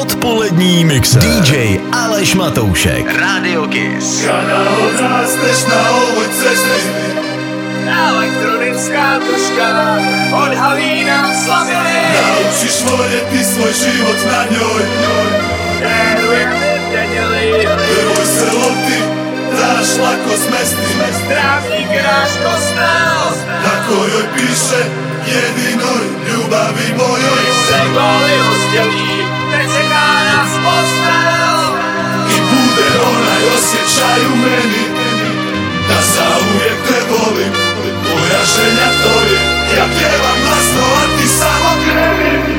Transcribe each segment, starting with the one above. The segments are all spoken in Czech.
Odpolední mixer. DJ Aleš Matoušek. Radio Kiss. Kada odrásteš na ovoď cesty, elektronická tuška odhalí nám slaviny. naučíš vodět svoj život na ňoj. Trénujeme v neděli, Tvoj se loty, dáš lako z mesty. trávník náš kostel. Na kojoj píše jedinoj ljubavi mojoj. Se góly rozdělí, nečeká nás postel. I bude onaj osjećaj u meni, da zauvijek te volim. Moja želja to je, ja pjevam glasno, a ti samo kreni.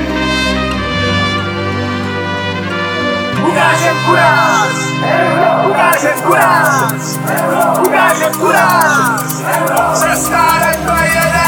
Ukážem kurác, ukážem kurác, ukážem kurác, Česká rekla jede.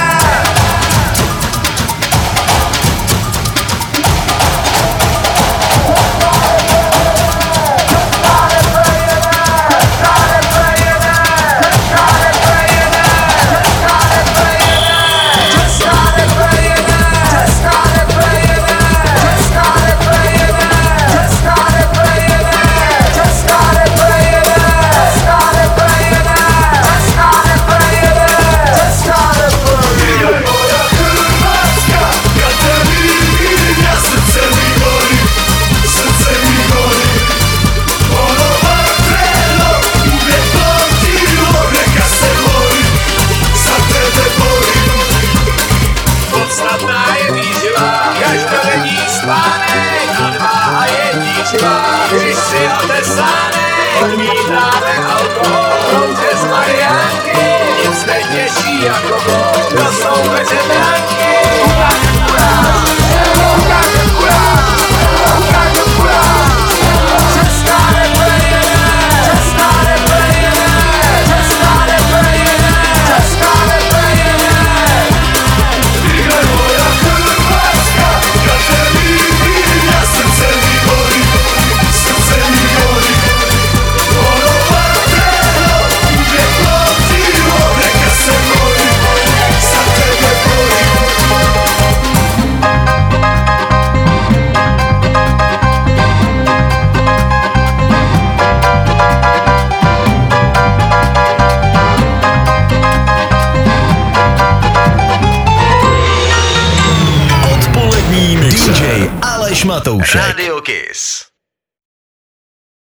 Když si otesánek, odmítáme alkohol, krouže z Mariánky, nic netěší jako bol, to jsou veřejnánky. Ukážem kurác, ukážem kurác, ukážem kurác, Česká repre jede, Česká repre jede, Česká repre jede, Česká repre jede. Igraj moja Hrvatska, kad te vidim, ja srce mi gori, srce mi gori. Ono vatreno, uvijek motivo, neka se gori, za tebe gori. Odpolední mixer. DJ Aleš Matoušek. Radio Kiss.